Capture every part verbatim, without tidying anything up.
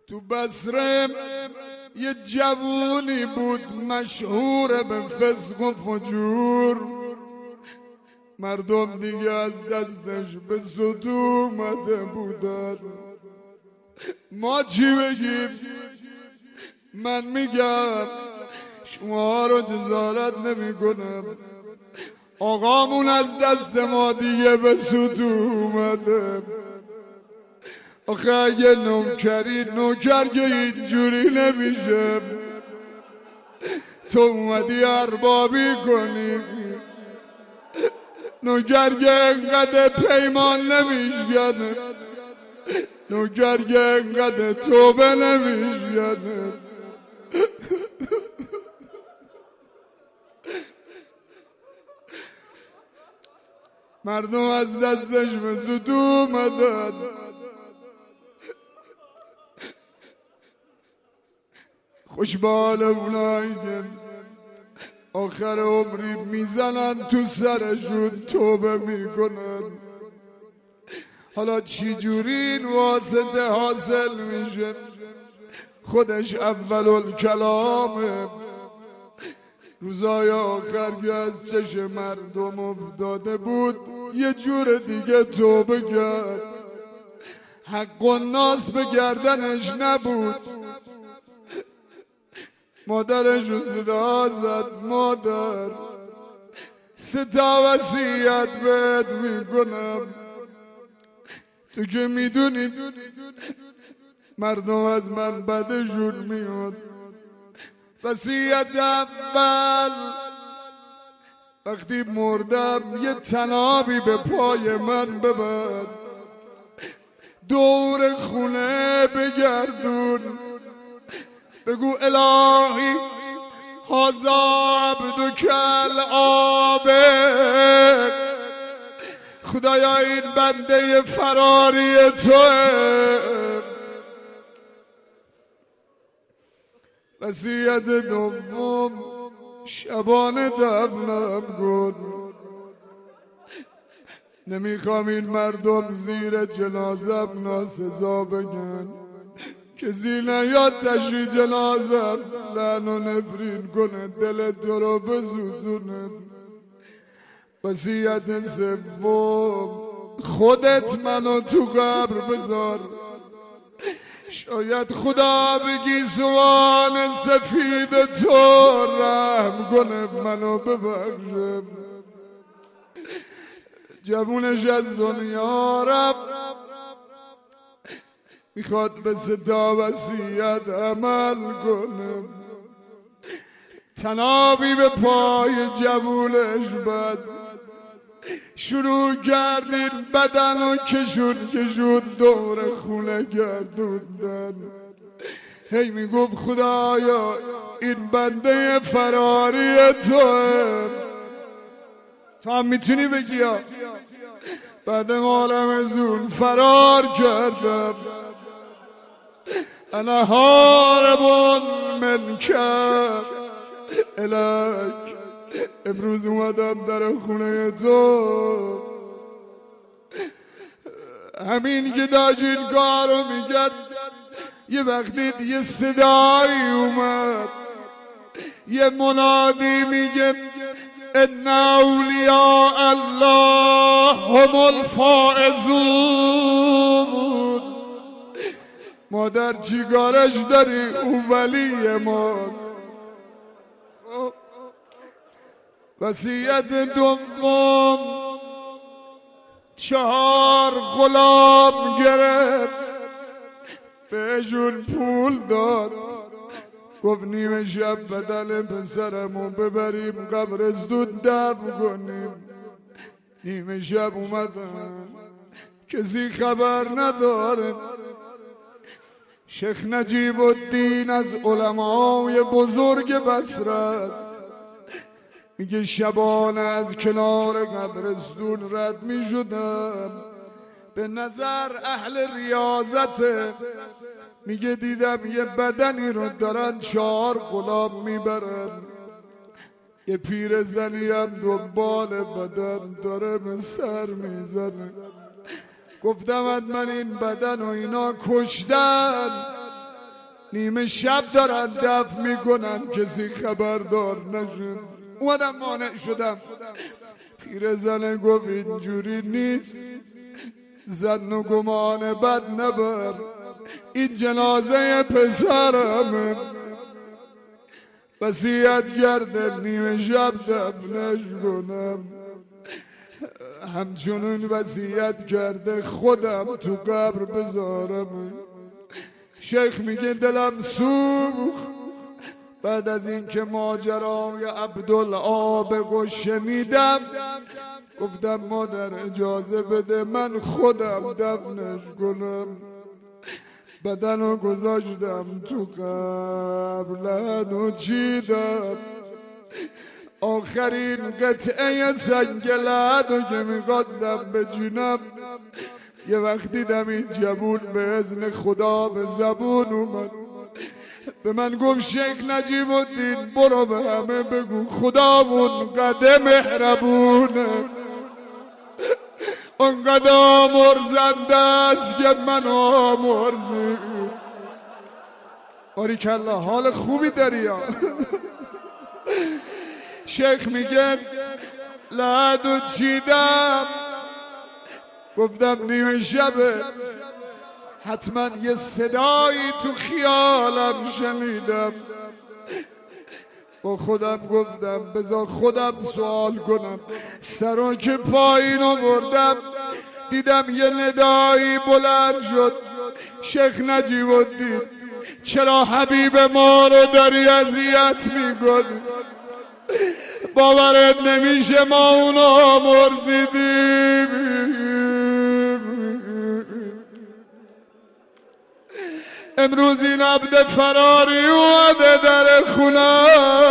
تو بصره یه جوونی بود مشهور به فسق و فجور، مردم دیگه از دستش به سود اومده بودن. ما چی بگیم؟ من میگم شما رو جزارت نمی کنم، آقامون از دست ما دیگه به سود اومده. آخه اگه نوکری نوکر که اینجوری نمیشه، تو اومدی اربابی کنی، نوکر که انقدر پیمان نمیشکنه، نوکر که انقدر توبه نمیشکنه. مردم از دستش به سود اومدن. خوشبال اونایی که آخر عمری میزنن تو سرشون توبه میکنن. حالا چی جوری این واسطه حاصل میشه؟ خودش اول الکلامه. روزای آخر که از چشم مردم افتاده بود یه جور دیگه توبه کرد. حق الناس به گردنش نبود. مادرش رو صدا زد، مادر سه تا وصیت بهت میکنم، تو که میدونی مردم از من بدشون میاد. وصیت اول، وقتی مردم یه تنابی به پای من ببند، دور خونه بگردون، بگو الهی هذا عبدک العابد، خدایا این بنده فراری توه. وصیت دوم، شبانه دفنم کن. نمیخوام این مردم زیر جنازم ناسزا بگن، کسی نیاد تشی جنازم لعن و نفرین کنه، دل تو رو بزوزونه. وصیت سوم، خودت منو تو قبر بذار، شاید خدا بگی سوان سفید تو رحم کنه منو ببخشه. جوونش از دنیا رفت، میخواد به صدا وصیت عمل کنه. تنابی به پای جوونش بست، شروع کردین بدن و کشون کشون دور خونه گردوندن. هی میگفت خدایا این بنده فراری توه. تو هم میتونی بگی ها بعد عالم زون فرار کردم، انا هاربون منک الک، امروز اومدم در خونه تو. همین که داشت این کارو میگرد یه وقتی یه صدایی اومد، یه منادی میگه ان اولیاء الله هم الفائزون. مادر چی کارش داری؟ او ولی ماست. وصیت دوم، چهار غلام گرفت، بهشون پول داد، گفت نیمه شب بدن پسرمو ببریم قبر زود دفن کنیم. نیمه شب اومدن، کسی خبر نداره. شیخ نجیب الدین از علمای بزرگ بصره است، میگه شبانه از کنار قبرستون رد میشدم، به نظر اهل ریاضته. میگه دیدم یه بدنی رو دارن چهار غلام میبرن، یه پیر زنی هم دنبال بدن داره به سر میزنه. گفتم من این بدن و اینا کشتن، نیمه شب دارن دفع میکنن کسی خبردار نشد. اومدم مانع شدم. پیرزن گفت اینجوری نیست، زن و گمان بد نبر، این جنازه پسرمه، وصیت کرده نیمه شب دفنش کنم. همچنین وصیت کرده خودم تو قبر بذارم. شیخ میگه دلم سوخت بعد از اینکه ماجرای عبدالعابق شنیدم. گفتم مادر اجازه بده من خودم دفنش کنم. بدنو گذاشتم تو قبر، لحدو چیدم. آخرین قطعه سنگ لحدو که میخواستم بچینم، یه وقت دیدم این جوون به اذن خدا به زبون اومد. به من گفت شیخ نجیب الدین برو به همه بگو خدامون قدر مهربونه، اونقدر آمرزنده است که من آمرزی. باریکالله حال خوبی داری ها. شیخ میگه لحدو چیدم، گفتم نیمه شبه، حتما یه صدایی تو خیالم شنیدم. با خودم گفتم بذار خودم سوال کنم. سرو که پایین آوردم دیدم یه ندایی بلند شد، شیخ نجیب الدین چرا حبیب ما رو داری اذیت میکنی؟ باورت نمیشه ما اونو آمرزیدیم. امروز این عبد فراری اومده در خونه،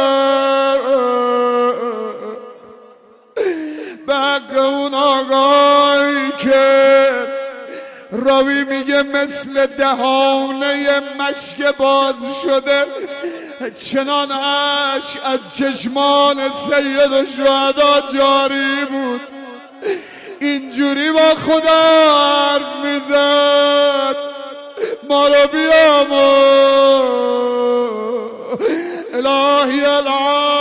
به حق اون آقایی که راوی میگه مثل دهانه مشک باز شده، چنان اشک از چشمان سید و شهدا جاری بود. اینجوری با خدا حرف میزد ما رو بیامو الهی العالم